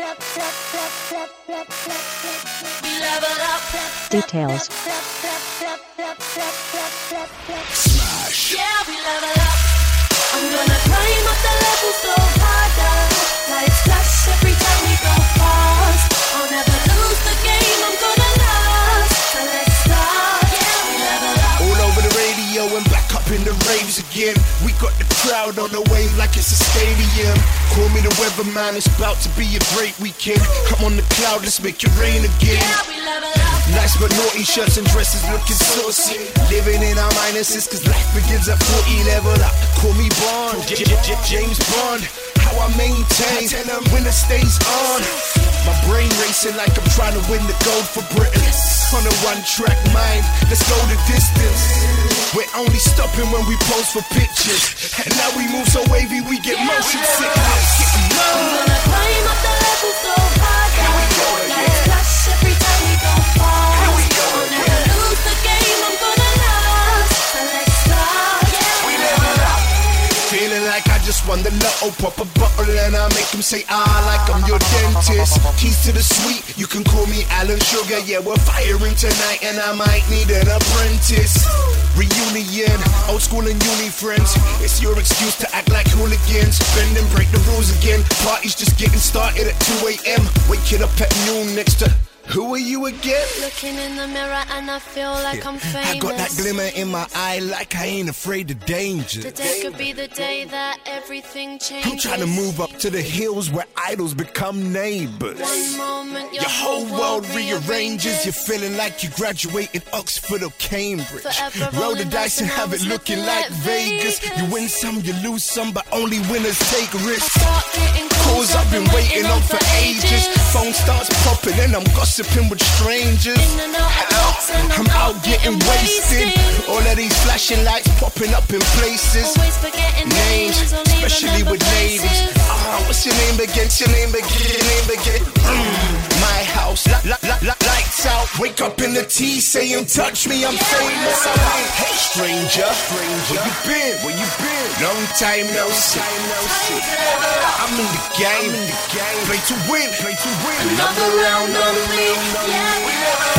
Details. Smash. Yeah, we level up. I'm gonna climb up the levels, go harder. Lights flash every time we go past. I'll never lose the game, I'm gonna last. So let's start. Yeah, we level up. All over the radio and back up in the raves again. We got the crowd on the wave like it's a stadium. Call me the weatherman, it's about to be a great weekend. I'm on the cloud, let's make it rain again. Yeah, we level up. Nice but naughty shirts and dresses looking saucy. Living in our minuses cause life begins at 40. Level up, call me Bond, James Bond. How I maintain when the stays on. My brain racing like I'm trying to win the gold for Britain. On a one-track mind, let's go the distance. We're only stopping when we pose for pictures. And now we move so wavy we get motion sickness. I'm gonna climb up the levels, go harder. Lights flash every time we go fast. I'll never lose the game, I'm gonna last. So let's start. Yeah, we level up. Feeling like I just won the lotto. Pop a bottle and I make them say like I'm your dentist. Keys to the suite, you can call me Alan Sugar. Yeah, we're firing tonight and I might need an apprentice. Reunion, old school and uni friends. It's your excuse to act like hooligans. Bend and break the rules again. Party's just getting started at 2 a.m. Waking up at noon next to... Who are you again? Looking in the mirror and I feel like I'm famous. I got that glimmer in my eye like I ain't afraid of danger. Today could be the day that everything changes. I'm trying to move up to the hills where idols become neighbors. One moment Your whole world rearranges. You're feeling like you graduated Oxford or Cambridge. Forever Roll the rolling dice and have it looking like Vegas. You win some, you lose some, but only winners take risks. Calls I've been waiting on for ages. Phone starts popping and I'm gossiping with strangers. Hello, I'm out getting wasted. All of these flashing lights popping up in places. Always forgetting Names, especially with ladies. What's your name again? Your name again? Your name again? My house, lights out. Wake up in the tea, saying touch me, I'm famous. Hey stranger, where you been? Where you been? Long time no see. I'm in the game, play to win. Another round on me. Yeah, we level